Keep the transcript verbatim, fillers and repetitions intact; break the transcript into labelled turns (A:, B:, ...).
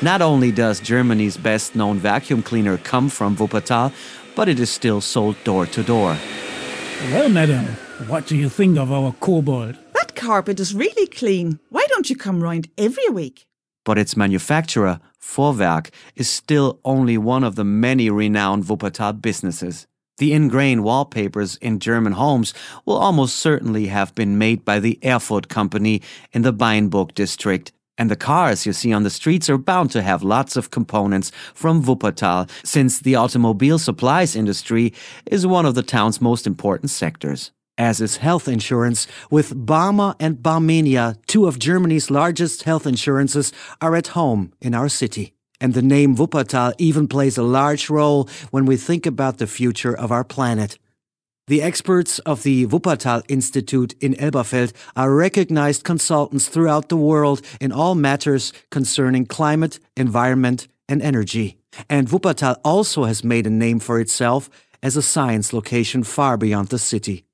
A: Not only does Germany's best-known vacuum cleaner come from Wuppertal, but it is still sold door to door.
B: Well, madam, what do you think of our kobold?
C: That carpet is really clean. Why don't you come round every week?
A: But its manufacturer, Vorwerk, is still only one of the many renowned Wuppertal businesses. The ingrained wallpapers in German homes will almost certainly have been made by the Erfurt company in the Beinburg district. And the cars you see on the streets are bound to have lots of components from Wuppertal, since the automobile supplies industry is one of the town's most important sectors. As is health insurance, with Barmer and Barmenia, two of Germany's largest health insurances, are at home in our city. And the name Wuppertal even plays a large role when we think about the future of our planet. The experts of the Wuppertal Institute in Elberfeld are recognized consultants throughout the world in all matters concerning climate, environment, and energy. And Wuppertal also has made a name for itself as a science location far beyond the city.